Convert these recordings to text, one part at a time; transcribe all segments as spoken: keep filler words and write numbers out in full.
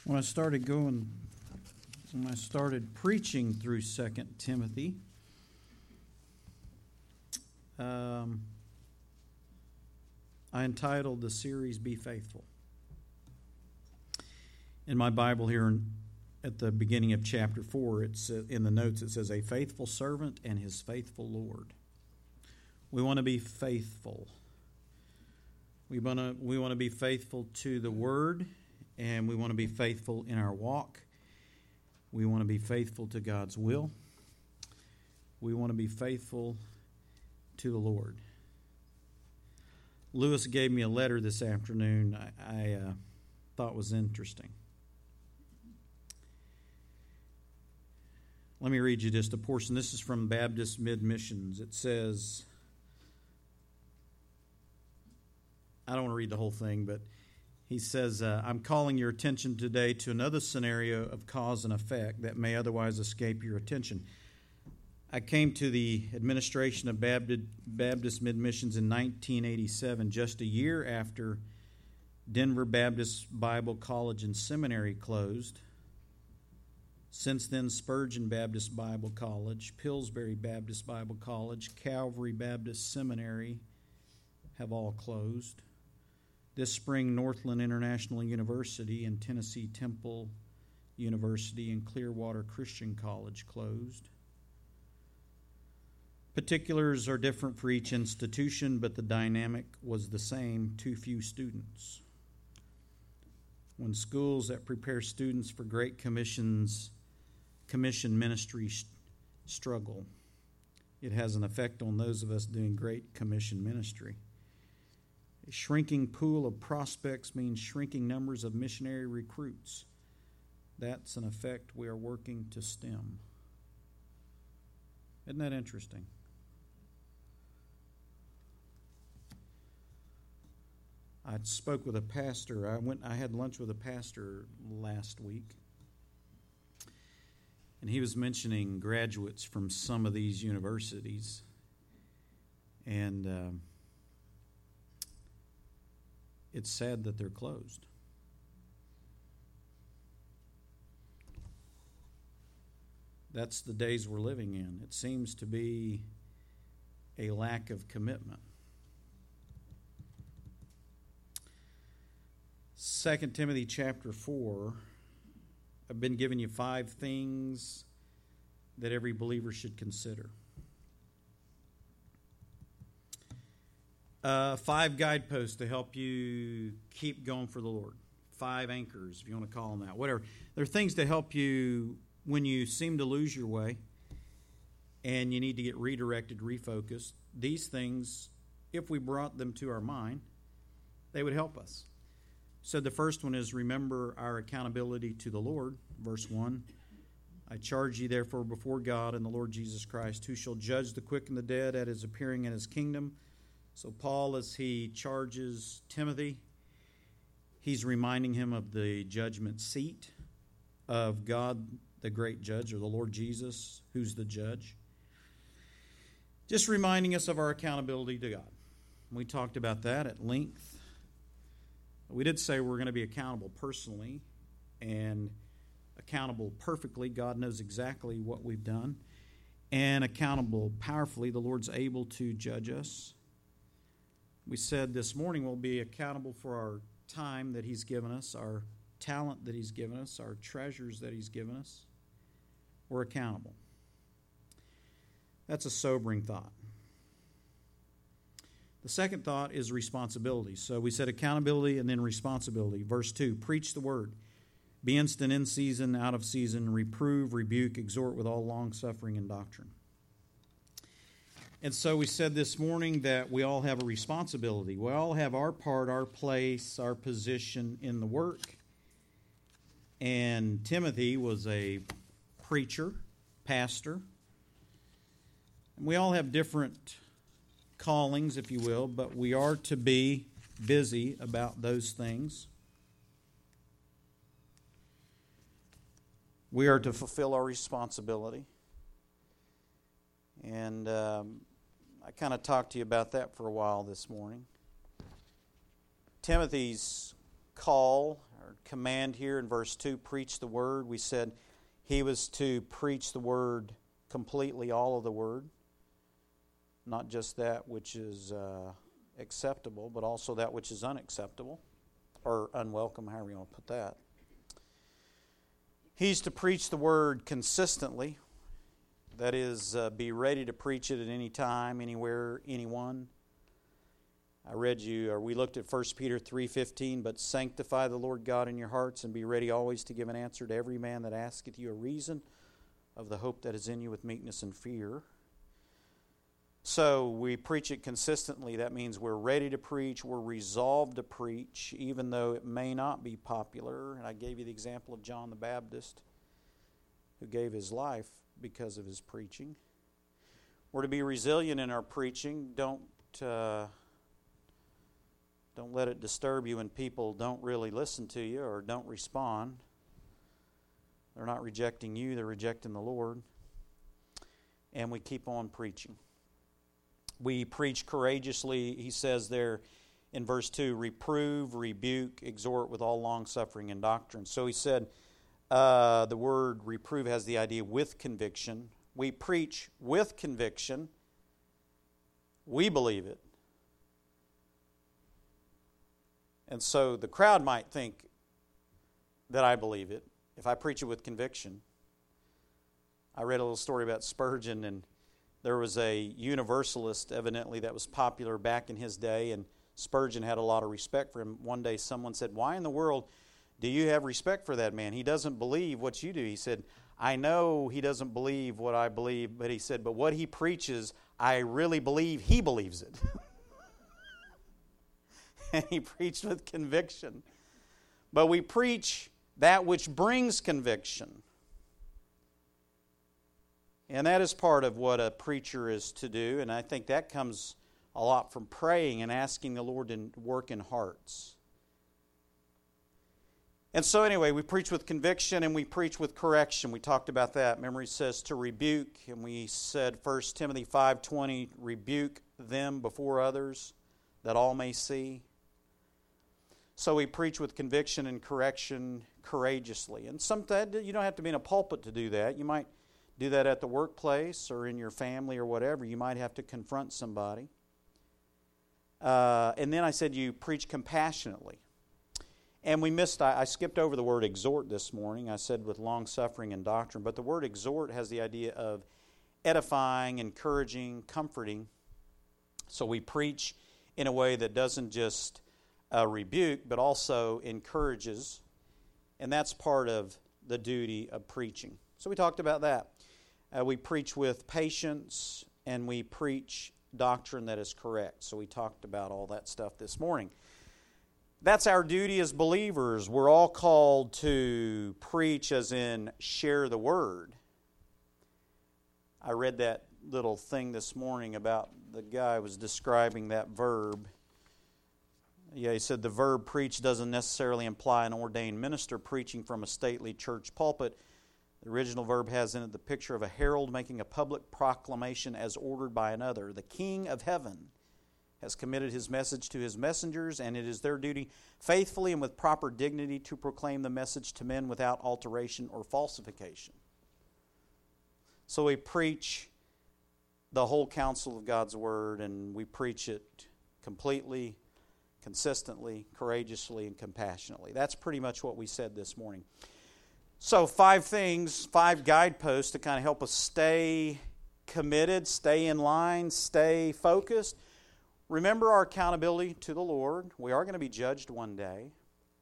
When I started going, when I started preaching through Second Timothy, um, I entitled the series, Be Faithful. In my Bible here in, at the beginning of chapter four, it's uh, in the notes it says, a faithful servant and his faithful Lord. We want to be faithful. We want to, we want to be faithful to the Word, and we want to be faithful in our walk. We want to be faithful to God's will. We want to be faithful to the Lord. Lewis gave me a letter this afternoon I, I uh, thought was interesting. Let me read you just a portion. This is from Baptist Mid-Missions. It says, I don't want to read the whole thing, but he says, uh, I'm calling your attention today to another scenario of cause and effect that may otherwise escape your attention. I came to the administration of Baptist, Baptist Mid-Missions in nineteen eighty-seven, just a year after Denver Baptist Bible College and Seminary closed. Since then, Spurgeon Baptist Bible College, Pillsbury Baptist Bible College, Calvary Baptist Seminary have all closed. This spring, Northland International University and Tennessee Temple University and Clearwater Christian College closed. Particulars are different for each institution, but the dynamic was the same: too few students. When schools that prepare students for Great Commissions, Commission ministry struggle, it has an effect on those of us doing Great Commission ministry. A shrinking pool of prospects means shrinking numbers of missionary recruits. That's an effect we are working to stem. Isn't that interesting? I spoke with a pastor. I went. I had lunch with a pastor last week, and he was mentioning graduates from some of these universities, and um, it's sad that they're closed. That's the days we're living in. It seems to be a lack of commitment. Second Timothy chapter four, I've been giving you five things that every believer should consider. Uh, five guideposts to help you keep going for the Lord. Five anchors, if you want to call them that. Whatever. They're things to help you when you seem to lose your way and you need to get redirected, refocused. These things, if we brought them to our mind, they would help us. So the first one is remember our accountability to the Lord. Verse one, I charge you therefore before God and the Lord Jesus Christ, who shall judge the quick and the dead at his appearing in his kingdom. So Paul, as he charges Timothy, he's reminding him of the judgment seat of God, the great judge, or the Lord Jesus, who's the judge. Just reminding us of our accountability to God. We talked about that at length. We did say we're going to be accountable personally and accountable perfectly. God knows exactly what we've done. And accountable powerfully. The Lord's able to judge us. We said this morning we'll be accountable for our time that He's given us, our talent that He's given us, our treasures that He's given us. We're accountable. That's a sobering thought. The second thought is responsibility. So we said accountability and then responsibility. Verse two, preach the word. Be instant in season, out of season, reprove, rebuke, exhort with all long-suffering and doctrine. And so we said this morning that we all have a responsibility. We all have our part, our place, our position in the work. And Timothy was a preacher, pastor. And we all have different callings, if you will, but we are to be busy about those things. We are to fulfill our responsibility. And um, I kind of talked to you about that for a while this morning. Timothy's call, or command here in verse two, preach the word. We said he was to preach the word completely, all of the word. Not just that which is uh, acceptable, but also that which is unacceptable or unwelcome, however you want to put that. He's to preach the word consistently. That is, uh, be ready to preach it at any time, anywhere, anyone. I read you, or we looked at First Peter three fifteen, but sanctify the Lord God in your hearts and be ready always to give an answer to every man that asketh you a reason of the hope that is in you with meekness and fear. So we preach it consistently. That means we're ready to preach. We're resolved to preach, even though it may not be popular. And I gave you the example of John the Baptist, who gave his life because of his preaching. We're to be resilient in our preaching. Don't uh, don't let it disturb you when people don't really listen to you or don't respond. They're not rejecting you, they're rejecting the Lord. And we keep on preaching. We preach courageously, he says there in verse two, reprove, rebuke, exhort with all long-suffering and doctrine. So he said uh, the word reprove has the idea with conviction. We preach with conviction. We believe it. And so the crowd might think that I believe it if I preach it with conviction. I read a little story about Spurgeon, and there was a universalist, evidently, that was popular back in his day, and Spurgeon had a lot of respect for him. One day someone said, why in the world do you have respect for that man? He doesn't believe what you do. He said, I know he doesn't believe what I believe, but he said, but what he preaches, I really believe he believes it. And he preached with conviction. But we preach that which brings conviction. And that is part of what a preacher is to do. And I think that comes a lot from praying and asking the Lord to work in hearts. And so anyway, we preach with conviction and we preach with correction. We talked about that. Memory says to rebuke. And we said First Timothy five twenty, rebuke them before others that all may see. So we preach with conviction and correction courageously. And sometimes you don't have to be in a pulpit to do that. You might do that at the workplace or in your family or whatever. You might have to confront somebody. Uh, and then I said you preach compassionately. And we missed, I, I skipped over the word exhort this morning. I said with long-suffering and doctrine. But the word exhort has the idea of edifying, encouraging, comforting. So we preach in a way that doesn't just uh, rebuke, but also encourages. And that's part of the duty of preaching. So we talked about that. Uh, we preach with patience, and we preach doctrine that is correct. So we talked about all that stuff this morning. That's our duty as believers. We're all called to preach, as in share the word. I read that little thing this morning about the guy was describing that verb. Yeah, he said the verb preach doesn't necessarily imply an ordained minister preaching from a stately church pulpit. The original verb has in it the picture of a herald making a public proclamation as ordered by another. The King of Heaven has committed his message to his messengers, and it is their duty faithfully and with proper dignity to proclaim the message to men without alteration or falsification. So we preach the whole counsel of God's Word, and we preach it completely, consistently, courageously, and compassionately. That's pretty much what we said this morning. So five things, five guideposts to kind of help us stay committed, stay in line, stay focused. Remember our accountability to the Lord. We are going to be judged one day.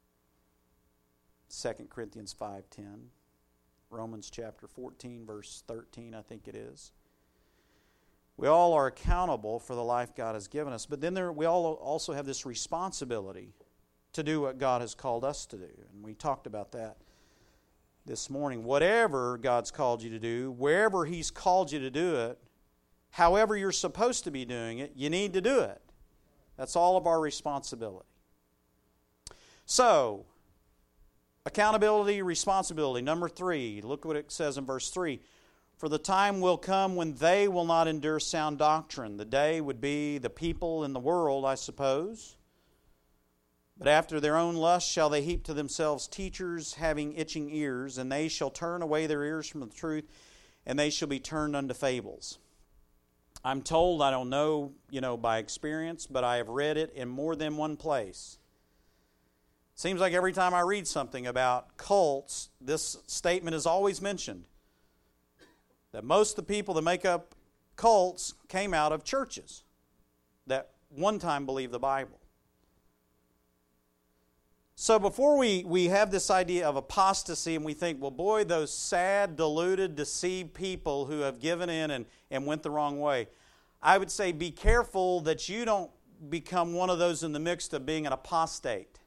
Second Corinthians five ten. Romans chapter fourteen, verse thirteen, I think it is. We all are accountable for the life God has given us. But then there, we all also have this responsibility to do what God has called us to do. And we talked about that this morning. Whatever God's called you to do, wherever He's called you to do it, however you're supposed to be doing it, you need to do it. That's all of our responsibility. So, accountability, responsibility. Number three, look what it says in verse three. For the time will come when they will not endure sound doctrine. The day would be the people in the world, I suppose. But after their own lust shall they heap to themselves teachers having itching ears, and they shall turn away their ears from the truth, and they shall be turned unto fables. I'm told, I don't know, you know, by experience, but I have read it in more than one place. Seems like every time I read something about cults, this statement is always mentioned. That most of the people that make up cults came out of churches that one time believed the Bible. So before we, we have this idea of apostasy and we think, well, boy, those sad, deluded, deceived people who have given in and, and went the wrong way, I would say be careful that you don't become one of those in the mix of being an apostate.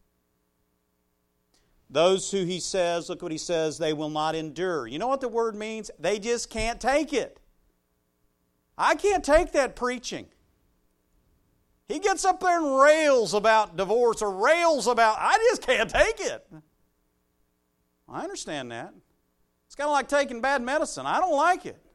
Those who he says, look what he says, they will not endure. You know what the word means? They just can't take it. I can't take that preaching. He gets up there and rails about divorce or rails about, I just can't take it. I understand that. It's kind of like taking bad medicine. I don't like it.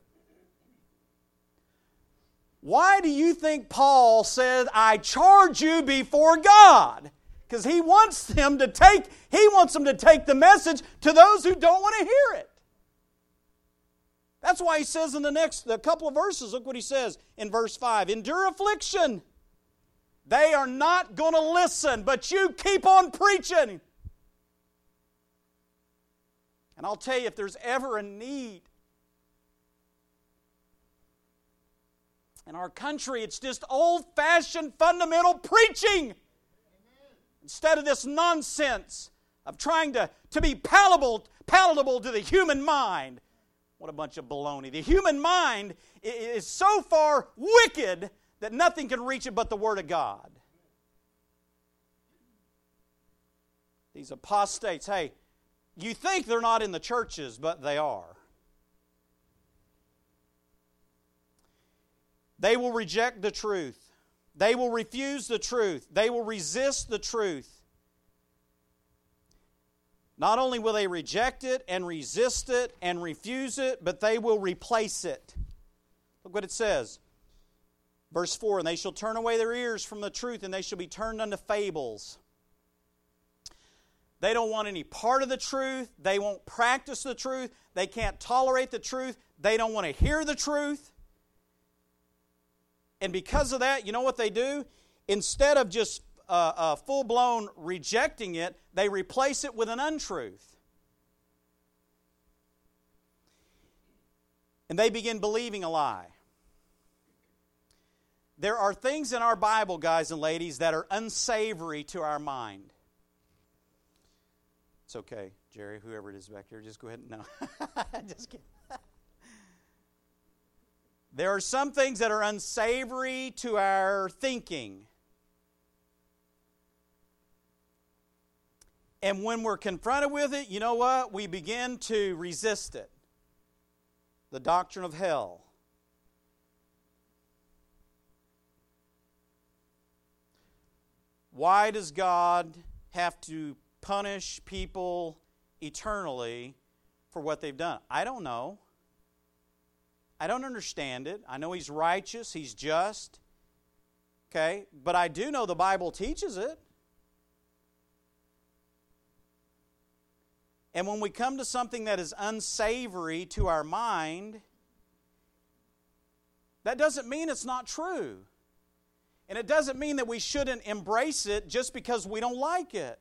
Why do you think Paul said, I charge you before God? Because he wants them to take, he wants them to take the message to those who don't want to hear it. That's why he says in the next a couple of verses, look what he says in verse five, endure affliction. They are not going to listen, but you keep on preaching. And I'll tell you, if there's ever a need in our country, it's just old-fashioned fundamental preaching. Instead of this nonsense of trying to, to be palatable, palatable to the human mind. What a bunch of baloney. The human mind is so far wicked that nothing can reach it but the Word of God. These apostates, hey, you think they're not in the churches, but they are. They will reject the truth. They will refuse the truth. They will resist the truth. Not only will they reject it and resist it and refuse it, but they will replace it. Look what it says. Verse four, and they shall turn away their ears from the truth, and they shall be turned unto fables. They don't want any part of the truth. They won't practice the truth. They can't tolerate the truth. They don't want to hear the truth. And because of that, you know what they do? Instead of just uh, uh, full-blown rejecting it, they replace it with an untruth. And they begin believing a lie. There are things in our Bible, guys and ladies, that are unsavory to our mind. It's okay, Jerry, whoever it is back here, just go ahead and no. Just kidding. There are some things that are unsavory to our thinking. And when we're confronted with it, you know what? We begin to resist it. The doctrine of hell. Why does God have to punish people eternally for what they've done? I don't know. I don't understand it. I know He's righteous, He's just. Okay? But I do know the Bible teaches it. And when we come to something that is unsavory to our mind, that doesn't mean it's not true. And it doesn't mean that we shouldn't embrace it just because we don't like it.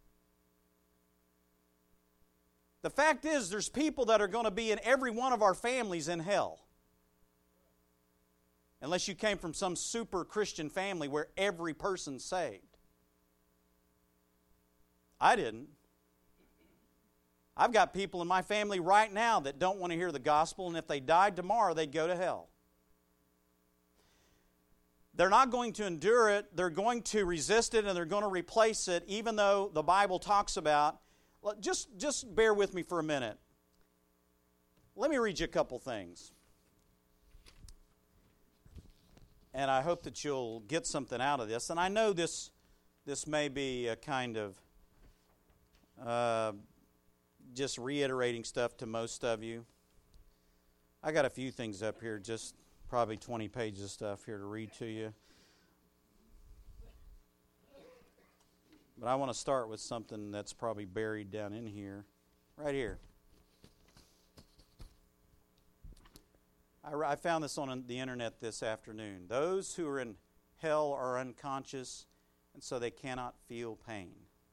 The fact is, there's people that are going to be in every one of our families in hell. Unless you came from some super Christian family where every person's saved. I didn't. I've got people in my family right now that don't want to hear the gospel, and if they died tomorrow, they'd go to hell. They're not going to endure it. They're going to resist it, and they're going to replace it, even though the Bible talks about. Just, just bear with me for a minute. Let me read you a couple things. And I hope that you'll get something out of this. And I know this, this may be a kind of uh, just reiterating stuff to most of you. I got a few things up here, just probably twenty pages of stuff here to read to you. But But I want to start with something that's probably buried down in here. Right here. I, I found this on the internet this afternoon. Those who are in hell are unconscious, and so they cannot feel pain.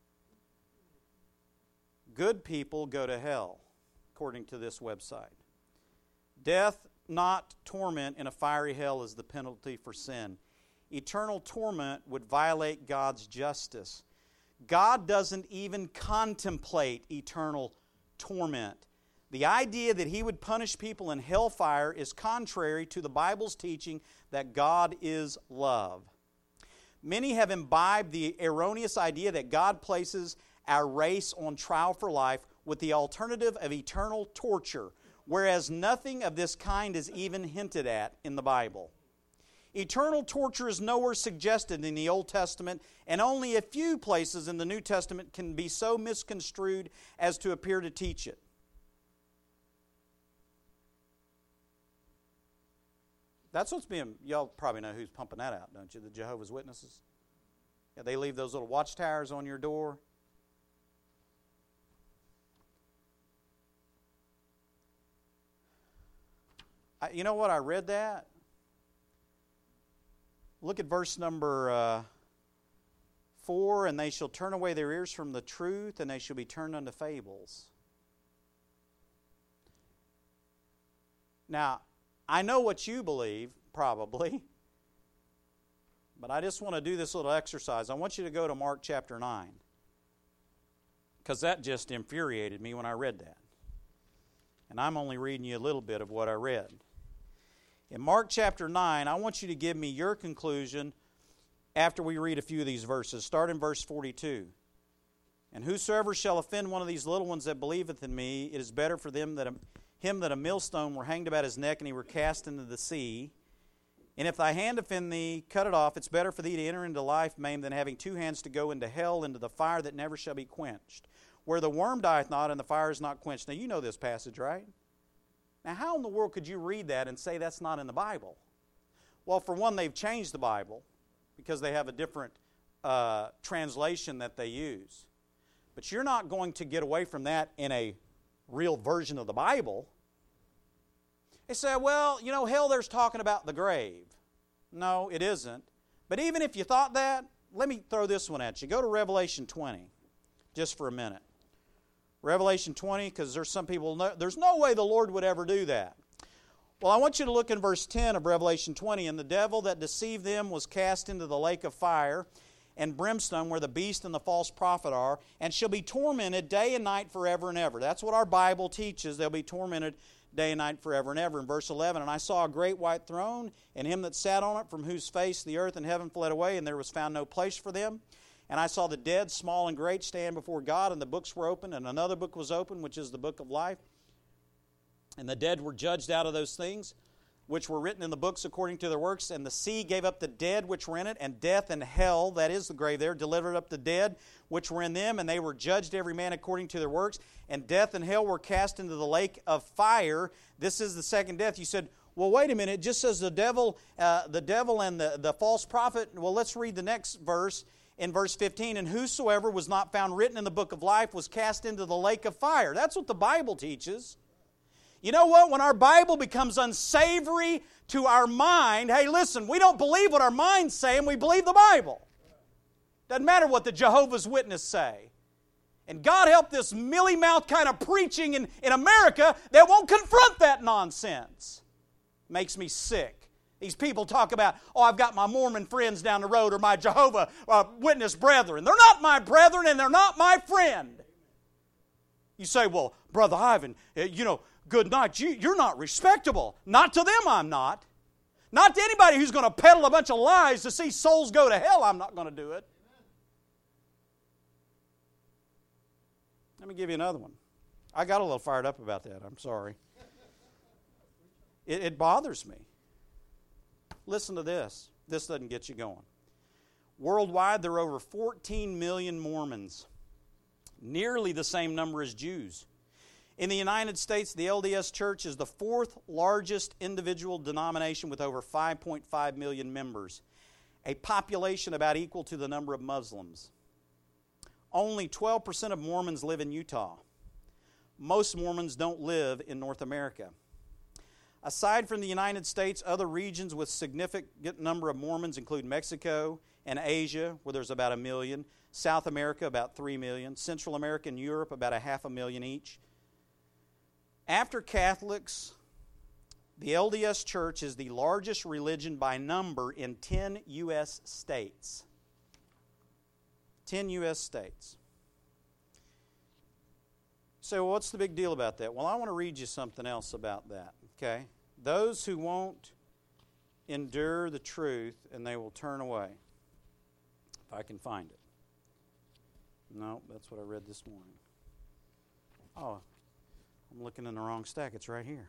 Good people go to hell, according to this website. Death, not torment, in a fiery hell is the penalty for sin. Eternal torment would violate God's justice. God doesn't even contemplate eternal torment. The idea that He would punish people in hellfire is contrary to the Bible's teaching that God is love. Many have imbibed the erroneous idea that God places our race on trial for life with the alternative of eternal torture, whereas nothing of this kind is even hinted at in the Bible. Eternal torture is nowhere suggested in the Old Testament, and only a few places in the New Testament can be so misconstrued as to appear to teach it. That's what's being, y'all probably know who's pumping that out, don't you? The Jehovah's Witnesses. Yeah, they leave those little watchtowers on your door. I, you know what? I read that. Look at verse number uh, four. And they shall turn away their ears from the truth, and they shall be turned unto fables. Now, I know what you believe, probably. But I just want to do this little exercise. I want you to go to Mark chapter nine. Because that just infuriated me when I read that. And I'm only reading you a little bit of what I read. In Mark chapter nine, I want you to give me your conclusion after we read a few of these verses. Start in verse forty-two. And whosoever shall offend one of these little ones that believeth in me, it is better for them that a, him that a millstone were hanged about his neck and he were cast into the sea. And if thy hand offend thee, cut it off. It's better for thee to enter into life maimed than having two hands to go into hell, into the fire that never shall be quenched, where the worm dieth not and the fire is not quenched. Now you know this passage, right? Now how in the world could you read that and say that's not in the Bible? Well, for one, they've changed the Bible because they have a different uh, translation that they use. But you're not going to get away from that in a real version of the Bible. They say, well, you know, hell there's talking about the grave. No, it isn't. But even if you thought that, let me throw this one at you. Go to Revelation twenty, just for a minute. Revelation twenty, because there's some people, know, there's no way the Lord would ever do that. Well, I want you to look in verse ten of Revelation twenty. And the devil that deceived them was cast into the lake of fire and brimstone, where the beast and the false prophet are, and shall be tormented day and night forever and ever. That's what our Bible teaches. They'll be tormented day and night forever and ever. In verse eleven, and I saw a great white throne, and him that sat on it, from whose face the earth and heaven fled away, and there was found no place for them. And I saw the dead, small and great, stand before God, and the books were opened, and another book was opened, which is the book of life. And the dead were judged out of those things which were written in the books according to their works. And the sea gave up the dead which were in it, and death and hell, that is the grave there, delivered up the dead which were in them, and they were judged every man according to their works. And death and hell were cast into the lake of fire. This is the second death. You said, well, wait a minute, it just says the devil, uh, the devil and the, the false prophet. Well, let's read the next verse. In verse fifteen, and whosoever was not found written in the book of life was cast into the lake of fire. That's what the Bible teaches. You know what? When our Bible becomes unsavory to our mind, hey, listen, we don't believe what our mind's saying, we believe the Bible. Doesn't matter what the Jehovah's Witnesses say. And God help this mealy-mouthed kind of preaching in, in America that won't confront that nonsense. Makes me sick. These people talk about, oh, I've got my Mormon friends down the road or my Jehovah uh, Witness brethren. They're not my brethren and they're not my friend. You say, well, Brother Ivan, you know, good night. You, you're not respectable. Not to them, I'm not. Not to anybody who's going to peddle a bunch of lies to see souls go to hell, I'm not going to do it. Let me give you another one. I got a little fired up about that. I'm sorry. It, it bothers me. Listen to this. This doesn't get you going. Worldwide, there are over fourteen million Mormons, nearly the same number as Jews. In the United States, the L D S Church is the fourth largest individual denomination with over five point five million members, a population about equal to the number of Muslims. Only twelve percent of Mormons live in Utah. Most Mormons don't live in North America. Aside from the United States, other regions with significant number of Mormons include Mexico and Asia, where there's about a million, South America, about three million, Central America and Europe, about a half a million each. After Catholics, the L D S Church is the largest religion by number in ten U S states. ten U S states. So what's the big deal about that? Well, I want to read you something else about that, okay? Those who won't endure the truth, and they will turn away. If I can find it. No, that's what I read this morning. Oh, I'm looking in the wrong stack. It's right here.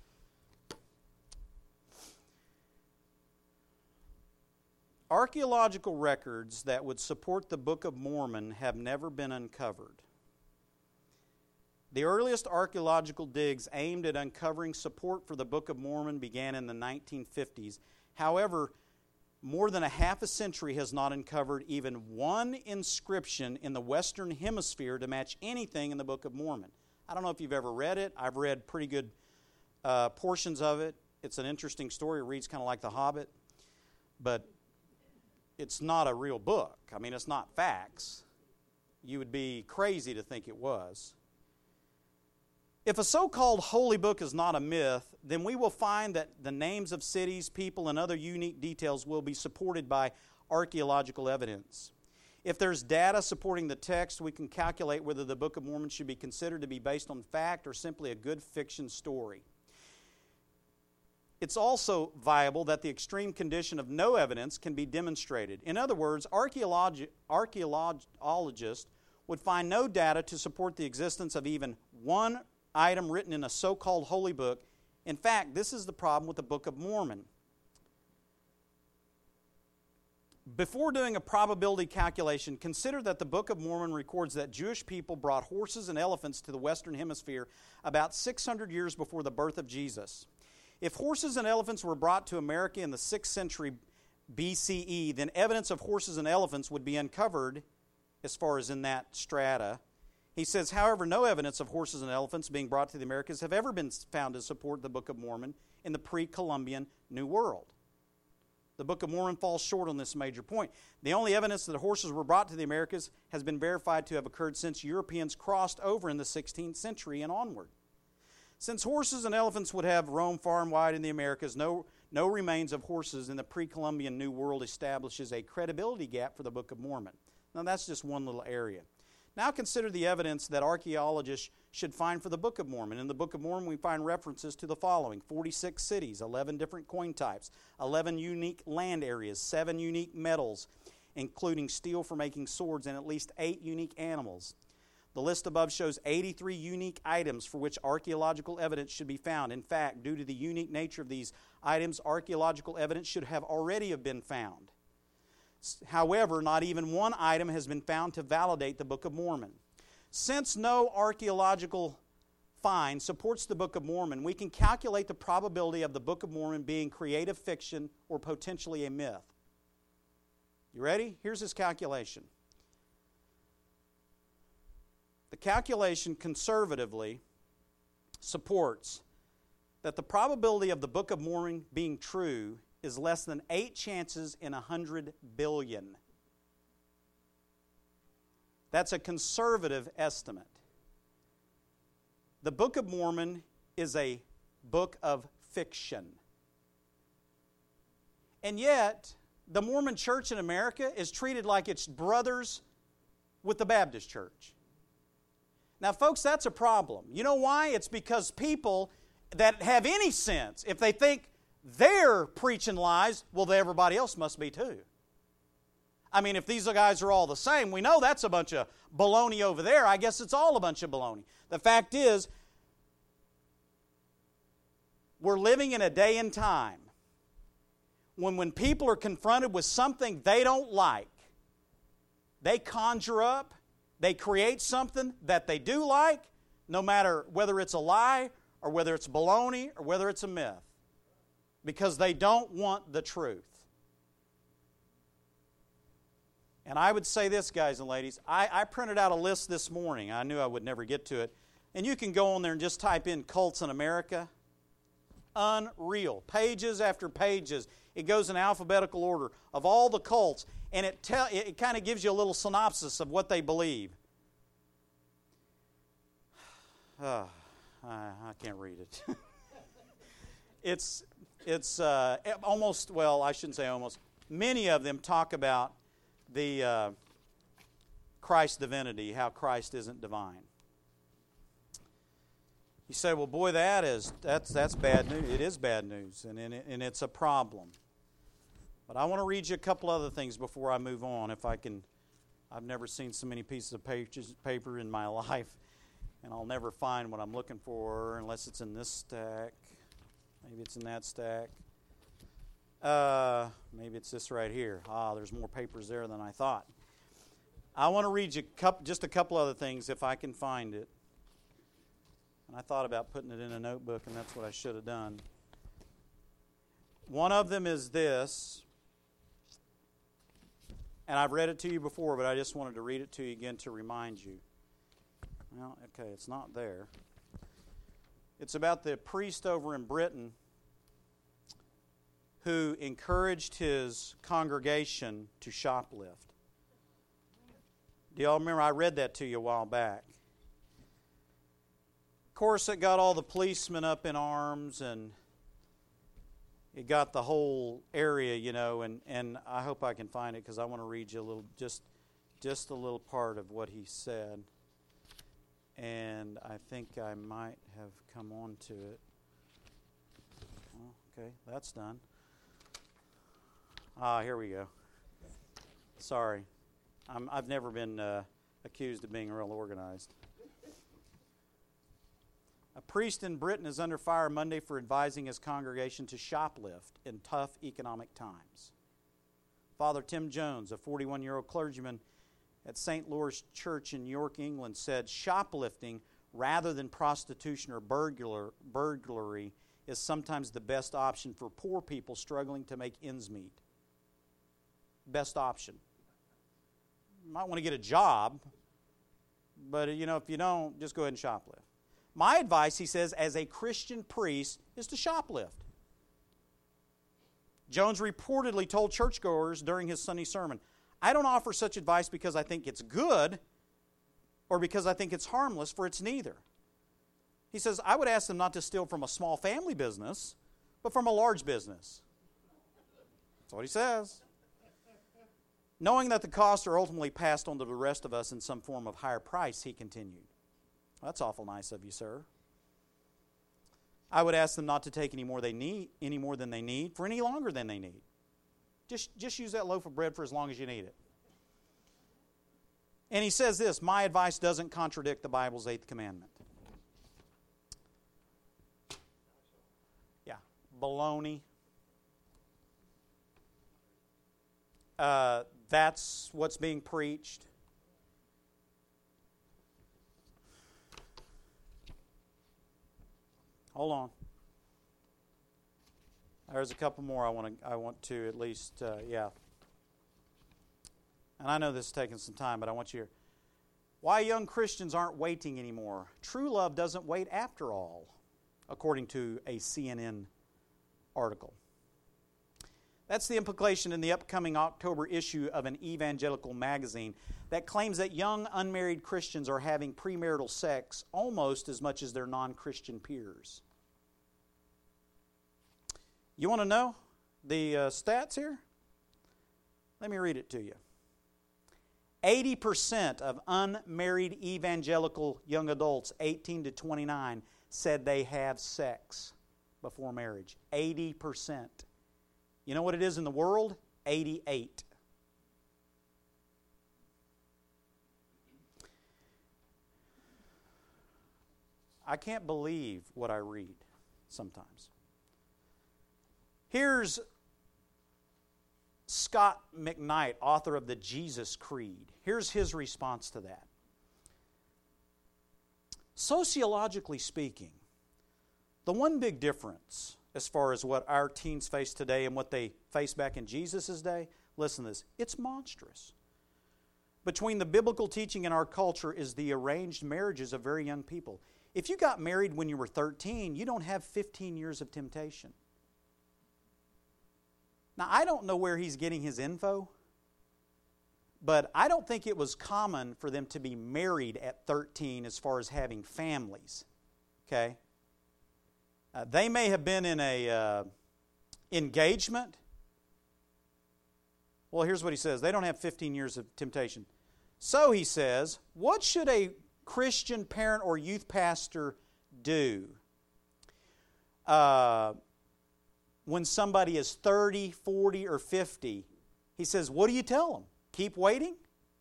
Archaeological records that would support the Book of Mormon have never been uncovered. The earliest archaeological digs aimed at uncovering support for the Book of Mormon began in the nineteen fifties. However, more than a half a century has not uncovered even one inscription in the Western Hemisphere to match anything in the Book of Mormon. I don't know if you've ever read it. I've read pretty good uh, portions of it. It's an interesting story. It reads kind of like The Hobbit. But it's not a real book. I mean, it's not facts. You would be crazy to think it was. If a so-called holy book is not a myth, then we will find that the names of cities, people, and other unique details will be supported by archaeological evidence. If there's data supporting the text, we can calculate whether the Book of Mormon should be considered to be based on fact or simply a good fiction story. It's also viable that the extreme condition of no evidence can be demonstrated. In other words, archaeologi- archaeologists would find no data to support the existence of even one item written in a so-called holy book. In fact, this is the problem with the Book of Mormon. Before doing a probability calculation, consider that the Book of Mormon records that Jewish people brought horses and elephants to the Western Hemisphere about six hundred years before the birth of Jesus. If horses and elephants were brought to America in the sixth century B C E, then evidence of horses and elephants would be uncovered as far as in that strata. He says, however, no evidence of horses and elephants being brought to the Americas have ever been found to support the Book of Mormon in the pre-Columbian New World. The Book of Mormon falls short on this major point. The only evidence that horses were brought to the Americas has been verified to have occurred since Europeans crossed over in the sixteenth century and onward. Since horses and elephants would have roamed far and wide in the Americas, no, no remains of horses in the pre-Columbian New World establishes a credibility gap for the Book of Mormon. Now that's just one little area. Now consider the evidence that archaeologists should find for the Book of Mormon. In the Book of Mormon we find references to the following: forty-six cities, eleven different coin types, eleven unique land areas, seven unique metals, including steel for making swords, and at least eight unique animals. The list above shows eighty-three unique items for which archaeological evidence should be found. In fact, due to the unique nature of these items, archaeological evidence should have already have been found. However, not even one item has been found to validate the Book of Mormon. Since no archaeological find supports the Book of Mormon, we can calculate the probability of the Book of Mormon being creative fiction or potentially a myth. You ready? Here's his calculation. The calculation conservatively supports that the probability of the Book of Mormon being true is less than eight chances in a hundred billion. That's a conservative estimate. The Book of Mormon is a book of fiction. And yet, the Mormon Church in America is treated like it's brothers with the Baptist Church. Now, folks, that's a problem. You know why? It's because people that have any sense, if they think they're preaching lies, well, everybody else must be too. I mean, if these guys are all the same, we know that's a bunch of baloney over there. I guess it's all a bunch of baloney. The fact is, we're living in a day and time when when people are confronted with something they don't like, they conjure up, they create something that they do like, no matter whether it's a lie or whether it's baloney or whether it's a myth, because they don't want the truth. And I would say this, guys and ladies, I, I printed out a list this morning. I knew I would never get to it. And you can go on there and just type in cults in America. Unreal. Pages after pages. It goes in alphabetical order of all the cults. And it, tell, it, it kind of gives you a little synopsis of what they believe. Oh, I, I can't read it. it's it's uh, almost, well, I shouldn't say almost. Many of them talk about the uh, Christ's divinity, how Christ isn't divine. You say, well, boy, that is that's that's bad news. It is bad news, and and, it, and it's a problem. But I want to read you a couple other things before I move on, if I can. I've never seen so many pieces of pages, paper in my life, and I'll never find what I'm looking for unless it's in this stack. Maybe it's in that stack. Uh, maybe it's this right here. Ah, there's more papers there than I thought. I want to read you couple, just a couple other things if I can find it. And I thought about putting it in a notebook, and that's what I should have done. One of them is this. And I've read it to you before, but I just wanted to read it to you again to remind you. Well, okay, it's not there. It's about the priest over in Britain who encouraged his congregation to shoplift. Do y'all remember? I read that to you a while back. Of course, it got all the policemen up in arms, and it got the whole area, you know, and, and I hope I can find it because I want to read you a little, just, just a little part of what he said. And I think I might have come on to it. Oh, okay, that's done. Ah, here we go. Sorry. I'm, I've never been uh, accused of being real organized. A priest in Britain is under fire Monday for advising his congregation to shoplift in tough economic times. Father Tim Jones, a forty-one-year-old clergyman at Saint Laurence Church in York, England, said shoplifting rather than prostitution or burglar, burglary is sometimes the best option for poor people struggling to make ends meet. Best option. You might want to get a job, but you know, if you don't, just go ahead and shoplift. My advice, he says, as a Christian priest, is to shoplift. Jones reportedly told churchgoers during his Sunday sermon, I don't offer such advice because I think it's good or because I think it's harmless, for it's neither. He says, I would ask them not to steal from a small family business, but from a large business. That's what he says. Knowing that the costs are ultimately passed on to the rest of us in some form of higher price, he continued. That's awful nice of you, sir. I would ask them not to take any more they need, any more than they need, for any longer than they need. Just, just use that loaf of bread for as long as you need it. And he says this, my advice doesn't contradict the Bible's eighth commandment. Yeah, baloney. Uh, that's what's being preached. Hold on. There's a couple more I want to I want to at least uh, yeah. And I know this is taking some time, but I want you to hear. Why young Christians aren't waiting anymore. True love doesn't wait after all, according to a C N N article. That's the implication in the upcoming October issue of an evangelical magazine that claims that young unmarried Christians are having premarital sex almost as much as their non-Christian peers. You want to know the uh, stats here? Let me read it to you. eighty percent of unmarried evangelical young adults, eighteen to twenty-nine, said they have sex before marriage. eighty percent. You know what it is in the world? eighty-eight. I can't believe what I read sometimes. Here's Scott McKnight, author of the Jesus Creed. Here's his response to that. Sociologically speaking, the one big difference as far as what our teens face today and what they faced back in Jesus' day, listen to this, it's monstrous. between the biblical teaching and our culture is the arranged marriages of very young people. If you got married when you were thirteen, you don't have fifteen years of temptation. Now, I don't know where he's getting his info, but I don't think it was common for them to be married at thirteen as far as having families. Okay? Uh, they may have been in a uh, engagement. Well, here's what he says. They don't have fifteen years of temptation. So, he says, what should a Christian parent or youth pastor do uh, when somebody is thirty, forty, or fifty? He says, what do you tell them? Keep waiting?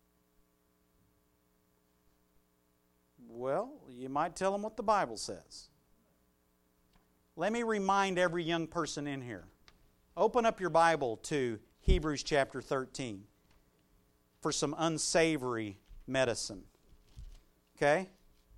Well, you might tell them what the Bible says. Let me remind every young person in here. Open up your Bible to Hebrews chapter thirteen for some unsavory medicine. Okay?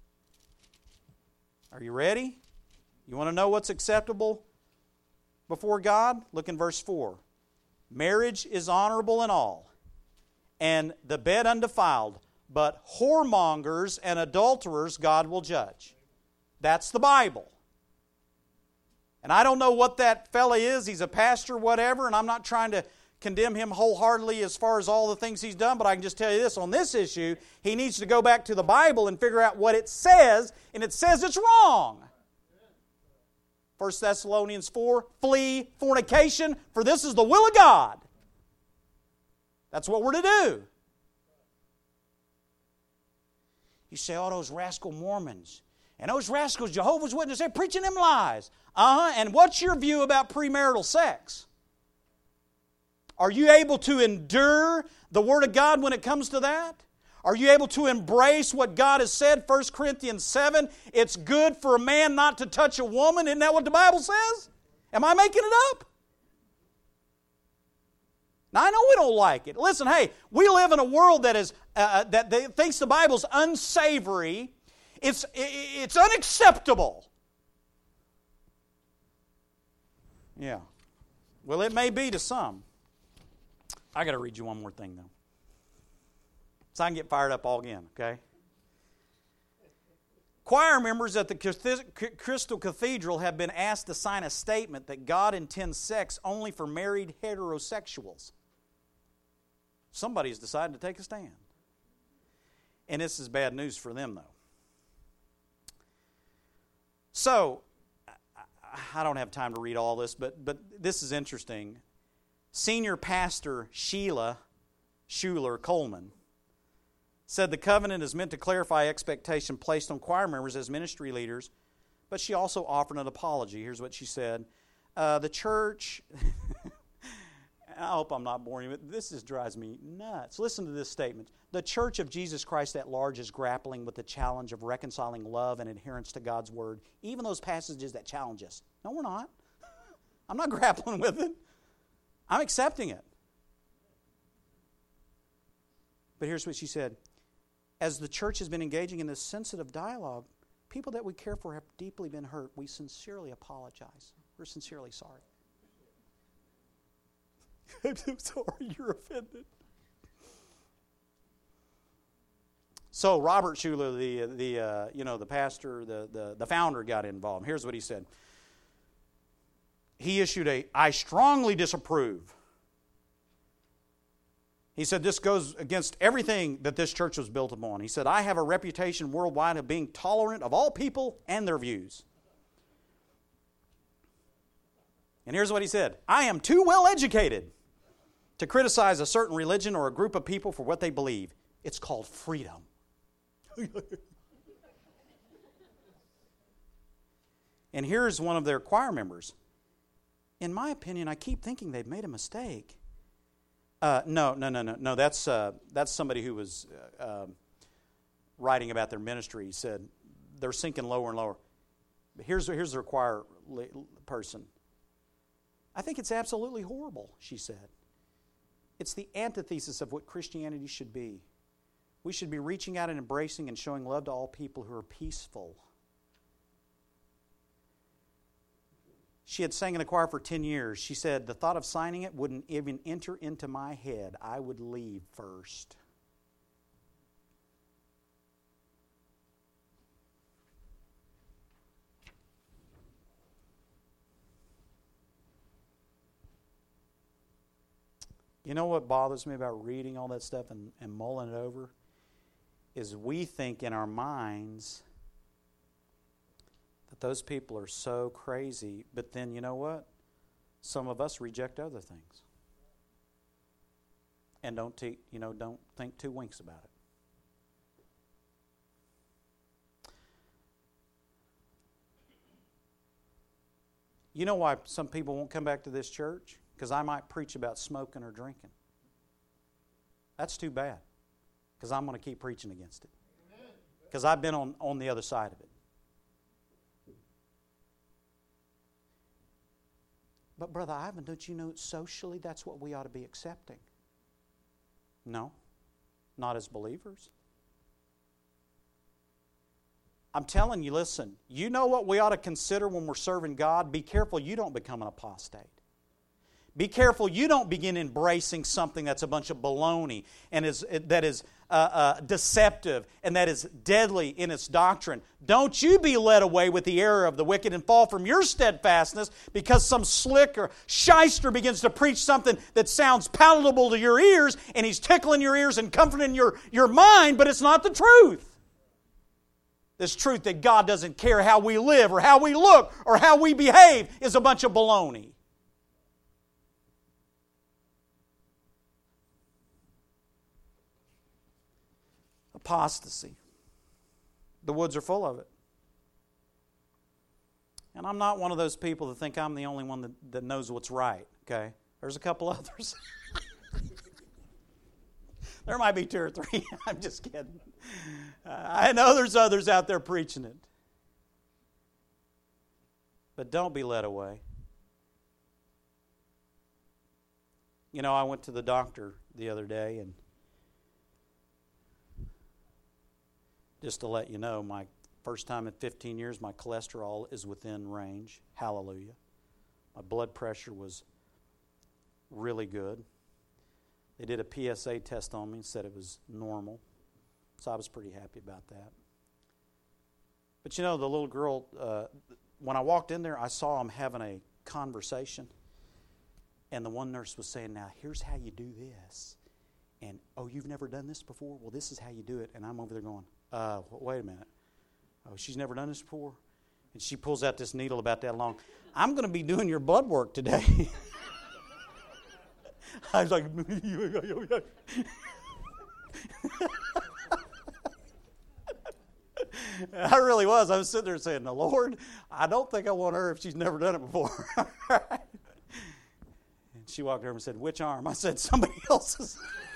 Are you ready? You want to know what's acceptable before God? Look in verse four. Marriage is honorable in all, and the bed undefiled, but whoremongers and adulterers God will judge. That's the Bible. And I don't know what that fella is. He's a pastor, whatever, and I'm not trying to condemn him wholeheartedly as far as all the things he's done, but I can just tell you this, on this issue, he needs to go back to the Bible and figure out what it says, and it says it's wrong. First Thessalonians four, flee fornication, for this is the will of God. That's what we're to do. You say, oh, those rascal Mormons, and those rascals Jehovah's Witnesses, they're preaching them lies. Uh-huh, and what's your view about premarital sex? Are you able to endure the Word of God when it comes to that? Are you able to embrace what God has said? First Corinthians seven, it's good for a man not to touch a woman. Isn't that what the Bible says? Am I making it up? Now, I know we don't like it. Listen, hey, we live in a world that is uh, that, that thinks the Bible's unsavory. It's, it's unacceptable. Yeah. Well, it may be to some. I got to read you one more thing, though, so I can get fired up all again, okay? Choir members at the Crystal Cathedral have been asked to sign a statement that God intends sex only for married heterosexuals. Somebody's decided to take a stand. And this is bad news for them, though. So, I don't have time to read all this, but, but this is interesting. Senior pastor Sheila Schuler Coleman said the covenant is meant to clarify expectation placed on choir members as ministry leaders, but she also offered an apology. Here's what she said. Uh, the church, I hope I'm not boring you, but this just drives me nuts. Listen to this statement. The Church of Jesus Christ at large is grappling with the challenge of reconciling love and adherence to God's Word, even those passages that challenge us. No, we're not. I'm not grappling with it. I'm accepting it. But here's what she said. As the church has been engaging in this sensitive dialogue, people that we care for have deeply been hurt. We sincerely apologize. We're sincerely sorry. I'm so sorry you're offended. So Robert Schuller, the the uh, you know the pastor, the, the the founder, got involved. Here's what he said. He issued a, I strongly disapprove. He said this goes against everything that this church was built upon. He said, I have a reputation worldwide of being tolerant of all people and their views. And here's what he said. I am too well educated to criticize a certain religion or a group of people for what they believe. It's called freedom. And here's one of their choir members. In my opinion, I keep thinking they've made a mistake. Uh, no, no, no, no, no. That's uh, that's somebody who was uh, uh, writing about their ministry. He said they're sinking lower and lower. But here's here's the choir person. I think it's absolutely horrible, she said. It's the antithesis of what Christianity should be. We should be reaching out and embracing and showing love to all people who are peaceful. She had sang in the choir for ten years. She said, the thought of signing it wouldn't even enter into my head. I would leave first. You know what bothers me about reading all that stuff and, and mulling it over? Is we think in our minds that those people are so crazy, but then you know what? Some of us reject other things. And don't te- you know, don't think two winks about it. You know why some people won't come back to this church? Because I might preach about smoking or drinking. That's too bad. Because I'm going to keep preaching against it. Because I've been on, on the other side of it. But Brother Ivan, don't you know socially that's what we ought to be accepting? No, not as believers. I'm telling you, listen, you know what we ought to consider when we're serving God? Be careful you don't become an apostate. Be careful you don't begin embracing something that's a bunch of baloney and is that is uh, uh, deceptive and that is deadly in its doctrine. Don't you be led away with the error of the wicked and fall from your steadfastness because some slick or shyster begins to preach something that sounds palatable to your ears and he's tickling your ears and comforting your, your mind, but it's not the truth. This truth that God doesn't care how we live or how we look or how we behave is a bunch of baloney. Apostasy. The woods are full of it. And I'm not one of those people that think I'm the only one that, that knows what's right, okay? There's a couple others. There might be two or three. I'm just kidding. Uh, I know there's others out there preaching it. But don't be led away. You know, I went to the doctor the other day, and just to let you know, my first time in fifteen years, my cholesterol is within range. Hallelujah. My blood pressure was really good. They did a P S A test on me and said it was normal. So I was pretty happy about that. But you know, the little girl, uh, when I walked in there, I saw them having a conversation. And the one nurse was saying, now, here's how you do this. And, oh, you've never done this before? Well, this is how you do it. And I'm over there going, uh, wait a minute. Oh, she's never done this before? And she pulls out this needle about that long. I'm going to be doing your blood work today. I was like, I really was. I was sitting there saying, "The Lord, I don't think I want her if she's never done it before." And she walked over and said, "Which arm?" I said, "Somebody else's."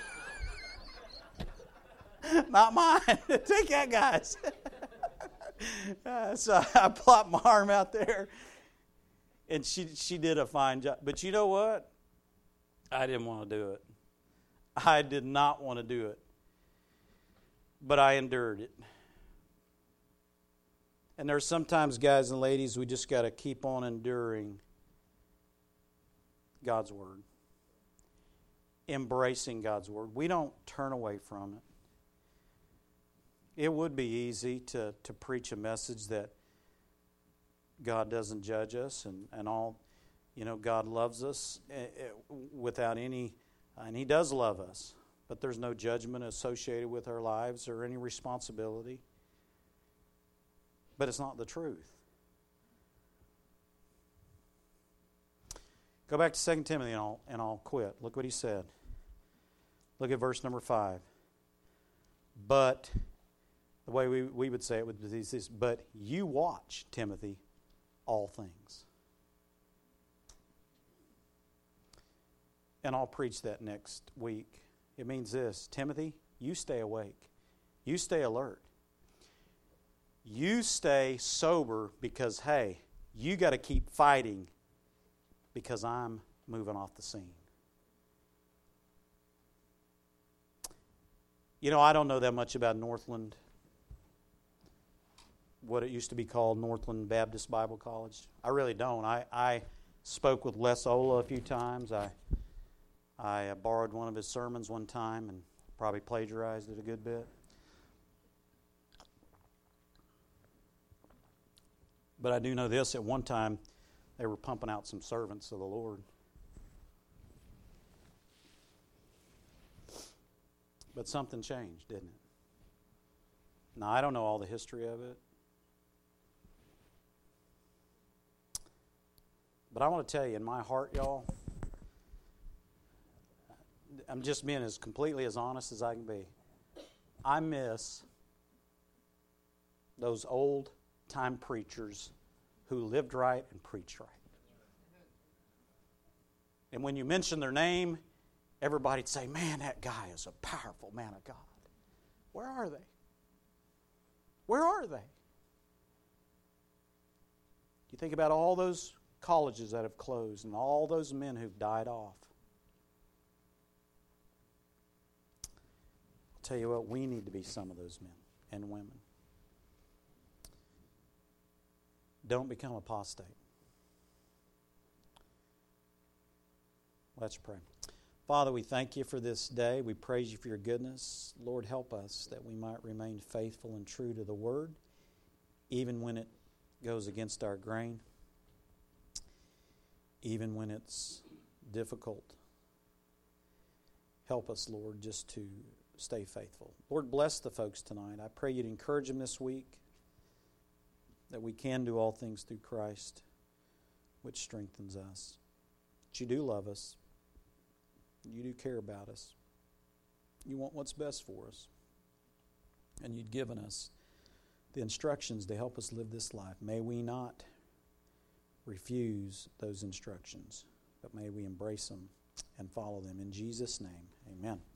Not mine. Take that, guys. uh, so I plopped my arm out there, and she she did a fine job. But you know what? I didn't want to do it. I did not want to do it. But I endured it. And there's sometimes, guys and ladies, we just got to keep on enduring God's Word. Embracing God's Word. We don't turn away from it. It would be easy to, to preach a message that God doesn't judge us and, and all. You know, God loves us without any, and He does love us, but there's no judgment associated with our lives or any responsibility. But it's not the truth. Go back to Second Timothy and I'll, and I'll quit. Look what he said. Look at verse number five. But, the way we, we would say it would be this, but you watch, Timothy, all things. And I'll preach that next week. It means this, Timothy, you stay awake. You stay alert. You stay sober because, hey, you got to keep fighting because I'm moving off the scene. You know, I don't know that much about Northland, what it used to be called Northland Baptist Bible College. I really don't. I, I spoke with Les Ola a few times. I I uh, borrowed one of his sermons one time and probably plagiarized it a good bit. But I do know this, at one time they were pumping out some servants of the Lord. But something changed, didn't it? Now, I don't know all the history of it. But I want to tell you, in my heart, y'all, I'm just being as completely as honest as I can be. I miss those old-time preachers who lived right and preached right. And when you mention their name, everybody'd say, man, that guy is a powerful man of God. Where are they? Where are they? You think about all those colleges that have closed and all those men who've died off. I'll tell you what, we need to be some of those men and women. Don't become apostate. Let's pray. Father, we thank you for this day. We praise you for your goodness. Lord, help us that we might remain faithful and true to the Word, even when it goes against our grain, even when it's difficult. Help us, Lord, just to stay faithful. Lord, bless the folks tonight. I pray you'd encourage them this week, that we can do all things through Christ, which strengthens us. That you do love us. You do care about us. You want what's best for us. And you've given us the instructions to help us live this life. May we not refuse those instructions, but may we embrace them and follow them. In Jesus' name, amen.